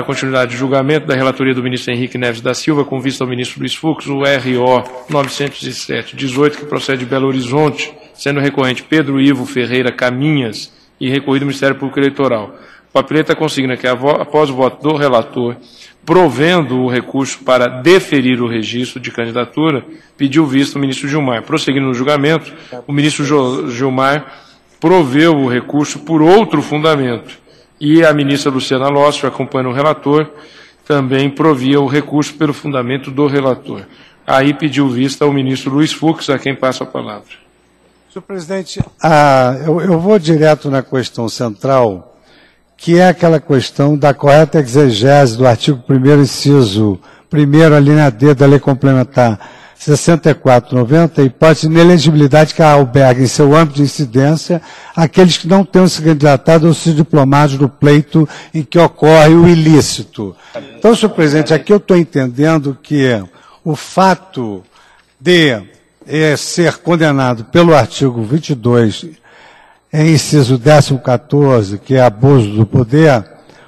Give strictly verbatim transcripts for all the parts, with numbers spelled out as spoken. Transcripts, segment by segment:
continuidade de julgamento da relatoria do ministro Henrique Neves da Silva, com vista ao ministro Luiz Fux, o R O novecentos e sete dezoito, que procede de Belo Horizonte, sendo recorrente Pedro Ivo Ferreira Caminhas e recorrido ao Ministério Público Eleitoral. O papeleta consigna que, após o voto do relator, provendo o recurso para deferir o registro de candidatura, pediu vista o ministro Gilmar. Prosseguindo no julgamento, o ministro Gilmar proveu o recurso por outro fundamento, e a ministra Luciana Lócio, acompanhando o relator, também provia o recurso pelo fundamento do relator. Aí pediu vista ao ministro Luiz Fux, a quem passo a palavra. Senhor presidente, ah, eu, eu vou direto na questão central, que é aquela questão da correta exegese do artigo primeiro, inciso primeiro, a linha D da Lei Complementar sessenta e quatro noventa, hipótese de inelegibilidade que alberga em seu âmbito de incidência aqueles que não tenham se candidatado ou sido diplomados do pleito em que ocorre o ilícito. Então, senhor presidente, aqui eu estou entendendo que o fato de eh, ser condenado pelo artigo vinte e dois, em inciso décimo quatorze, que é abuso do poder,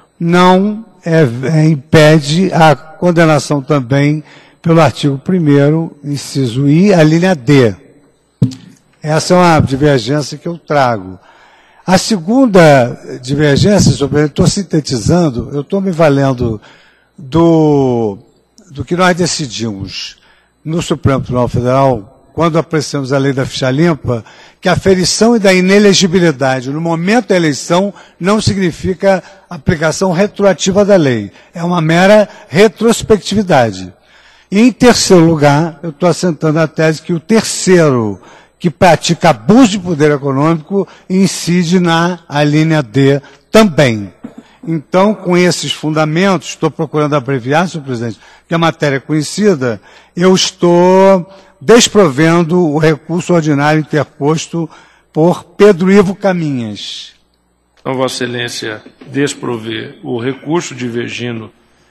não é, é, impede a condenação também pelo artigo primeiro, inciso I, a linha D. Essa é uma divergência que eu trago. A segunda divergência, sobre, eu estou sintetizando, eu estou me valendo do, do que nós decidimos no Supremo Tribunal Federal, quando apreciamos a lei da ficha limpa, que a aferição e da inelegibilidade no momento da eleição não significa aplicação retroativa da lei. É uma mera retrospectividade. E, em terceiro lugar, eu estou assentando a tese que o terceiro, que pratica abuso de poder econômico, incide na a linha D também. Então, com esses fundamentos, estou procurando abreviar, senhor presidente, que a matéria é conhecida, eu estou desprovendo o recurso ordinário interposto por Pedro Ivo Caminhas. Então, Vossa Excelência desprovê o recurso divergindo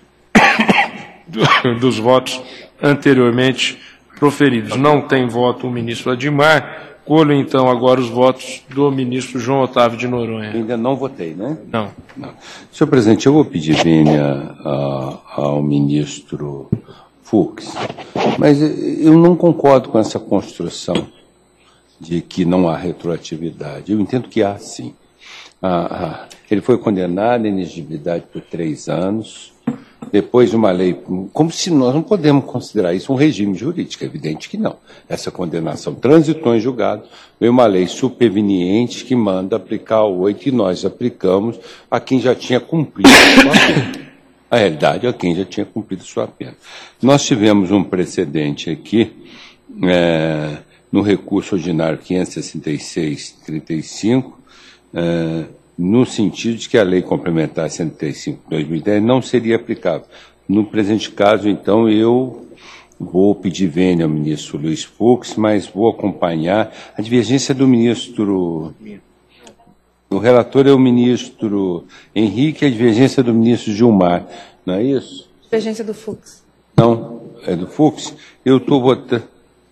dos votos anteriormente proferidos. Não tem voto o ministro Adimar. Colho, então, agora os votos do ministro João Otávio de Noronha. Ainda não votei, né? Não. não. Senhor presidente, eu vou pedir vênia ao ministro Fux, mas eu não concordo com essa construção de que não há retroatividade. Eu entendo que há, sim. Ah, ah, ele foi condenado à inexigibilidade por três anos, depois de uma lei, como se nós não podemos considerar isso um regime jurídico, é evidente que não. Essa condenação transitou em julgado, veio uma lei superveniente que manda aplicar o oito e nós aplicamos a quem já tinha cumprido sua pena. A realidade é quem já tinha cumprido sua pena. Nós tivemos um precedente aqui, é, no recurso ordinário quinhentos e sessenta e seis barra trinta e cinco, é, no sentido de que a Lei Complementar cento e cinco de dois mil e dez não seria aplicável. No presente caso, então, eu vou pedir vênia ao ministro Luiz Fux, mas vou acompanhar a divergência do ministro... O relator é o ministro Henrique, a divergência do ministro Gilmar, não é isso? Divergência do Fux. Não, é do Fux? Eu estou votando...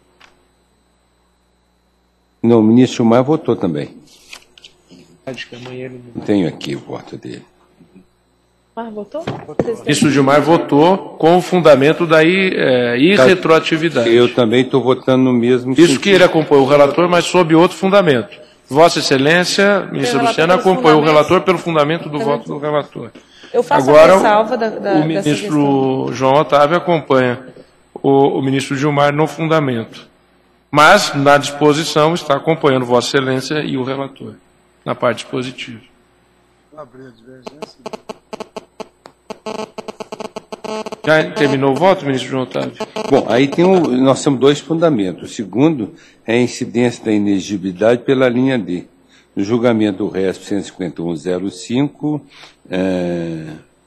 Não, o ministro Gilmar votou também. Tenho aqui o voto dele. Ah, votou? O ministro Gilmar votou com o fundamento da é, irretroatividade. Eu também estou votando no mesmo Isso sentido. Que ele acompanhou o relator, mas sob outro fundamento. Vossa Excelência, ministra Luciana, acompanhou o relator pelo fundamento do voto do relator. Eu faço Agora, a ressalva da, da, o ministro João Otávio acompanha o, o ministro Gilmar no fundamento. Mas, na disposição, está acompanhando Vossa Excelência e o relator, na parte dispositiva. Já terminou o voto, ministro João Otávio? Bom, aí tem o, nós temos dois fundamentos. O segundo é a incidência da inexigibilidade pela linha D. No julgamento do R E S P cento e cinquenta e um ponto zero cinco, é,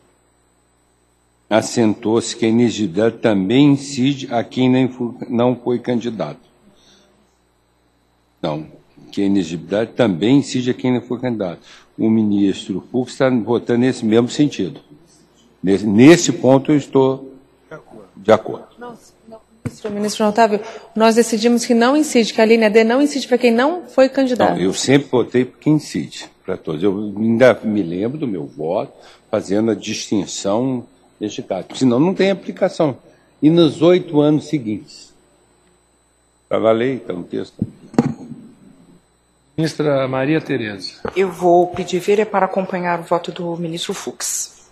assentou-se que a inexigibilidade também incide a quem nem foi, não foi candidato. Não, que a inexigibilidade também incide a quem não foi candidato. O ministro Fux está votando nesse mesmo sentido. Nesse, nesse ponto eu estou de acordo. Não, não, ministro, ministro João Otávio, nós decidimos que não incide, que a linha D não incide para quem não foi candidato. Não, eu sempre votei por quem incide. para todos. Eu ainda me lembro do meu voto fazendo a distinção deste caso, senão não tem aplicação. E nos oito anos seguintes. Está na lei, está no texto. Ministra Maria Tereza. Eu vou pedir vênia para acompanhar o voto do ministro Fux.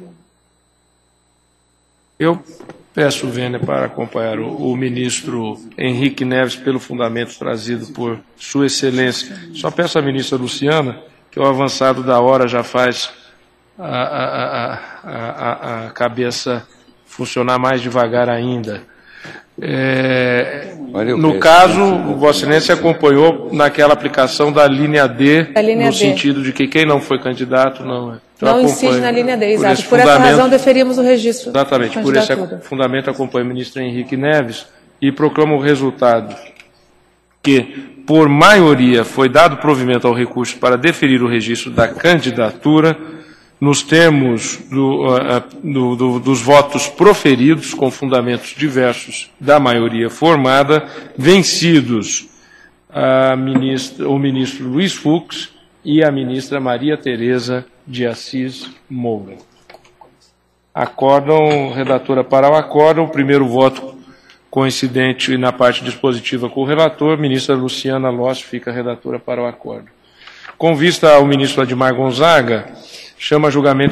Eu peço vênia para acompanhar o, o ministro Henrique Neves pelo fundamento trazido por Sua Excelência. Só peço à ministra Luciana, que o avançado da hora já faz a, a, a, a, a cabeça funcionar mais devagar ainda. É, no caso, o Vossa Excelência acompanhou naquela aplicação da linha D, Da linha no D. sentido de que quem não foi candidato não é. Então, Não acompanho. incide na linha D, Por exato. esse Por essa fundamento- razão, deferimos o registro. Exatamente, de por esse candidatura. fundamento acompanho o ministro Henrique Neves e proclamo o resultado que, por maioria, foi dado provimento ao recurso para deferir o registro da candidatura nos termos do, ah, ah, do- do- dos votos proferidos com fundamentos diversos da maioria formada, vencidos a ministra, o ministro Luiz Fux e a ministra Maria Tereza de Assis Moura. Acórdão, redatora para o acórdão, o primeiro voto coincidente na parte dispositiva com o relator, ministra Luciana Loss fica redatora para o acórdão. Com vista ao ministro Admar Gonzaga, chama a julgamento